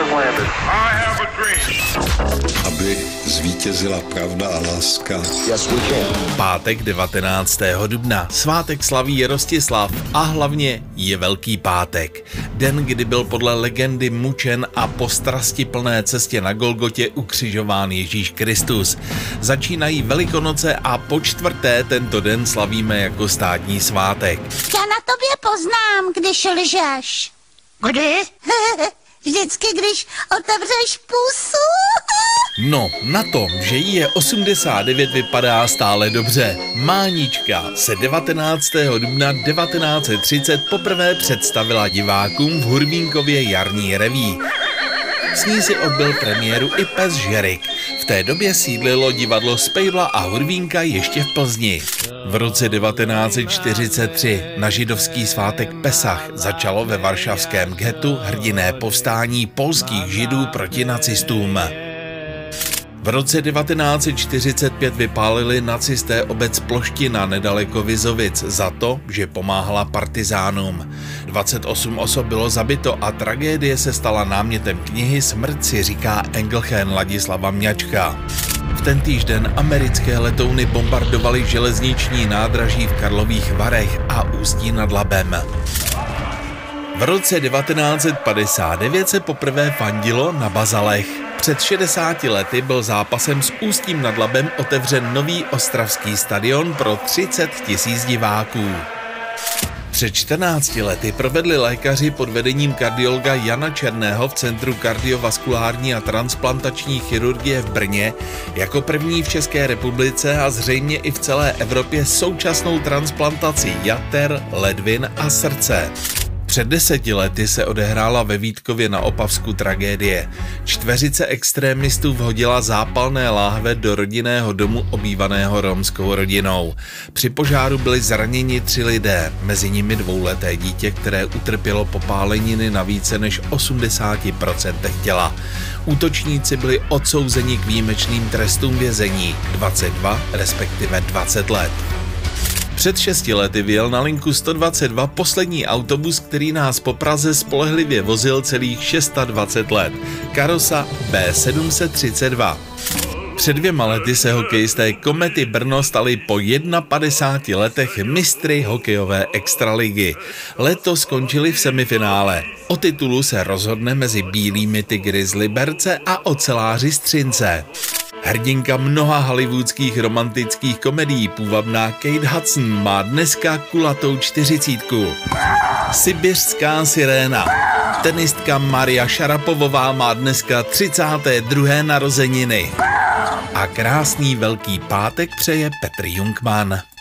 Aby zvítězila pravda a láska. Pátek 19. dubna. Svátek slaví Rostislav a hlavně je Velký pátek. Den, kdy byl podle legendy mučen a po strastiplné cestě na Golgotě ukřižován Ježíš Kristus. Začínají Velikonoce a po čtvrté tento den slavíme jako státní svátek. Já na tobě poznám, když lžeš. Kdy? Vždycky, když otevřeš pusu. No, na tom, že jí je 89, vypadá stále dobře. Mánička se 19. dubna 1930 poprvé představila divákům v Hurvínkově jarní reví. S ní si odbyl premiéru i pes Žerik. V té době sídlilo divadlo Spejvla a Hurvínka ještě v Plzni. V roce 1943 na židovský svátek Pesach začalo ve varšavském ghettu hrdinné povstání polských židů proti nacistům. V roce 1945 vypálili nacisté obec Ploština nedaleko Vizovic za to, že pomáhala partizánům. 28 osob bylo zabito a tragédie se stala námětem knihy Smrt si říká Engelchen Ladislava Mňačka. V tentýž den americké letouny bombardovaly železniční nádraží v Karlových Varech a Ústí nad Labem. V roce 1959 se poprvé fandilo na Bazalech. Před 60 lety byl zápasem s Ústím nad Labem otevřen nový ostravský stadion pro 30 000 diváků. Před 14 lety provedli lékaři pod vedením kardiologa Jana Černého v Centru kardiovaskulární a transplantační chirurgie v Brně jako první v České republice a zřejmě i v celé Evropě současnou transplantaci jater, ledvin a srdce. Před 10 lety se odehrála ve Vítkově na Opavsku tragédie. Čtveřice extrémistů vhodila zápalné láhve do rodinného domu obývaného romskou rodinou. Při požáru byli zraněni 3 lidé, mezi nimi 2leté dítě, které utrpělo popáleniny na více než 80% těla. Útočníci byli odsouzeni k výjimečným trestům vězení 22, respektive 20 let. Před 6 lety vyjel na linku 122 poslední autobus, který nás po Praze spolehlivě vozil celých 26 let. Karosa B732. Před 2 lety se hokejisté Komety Brno stali po 51 letech mistry hokejové extraligy. Letos skončili v semifinále. O titulu se rozhodne mezi Bílými tygry z Liberce a Oceláři z Třince. Hrdinka mnoha hollywoodských romantických komedií, půvabná Kate Hudson, má dneska kulatou 40. Sibiřská siréna. Tenistka Maria Šarapovová má dneska 32. narozeniny. A krásný Velký pátek přeje Petr Jungmann.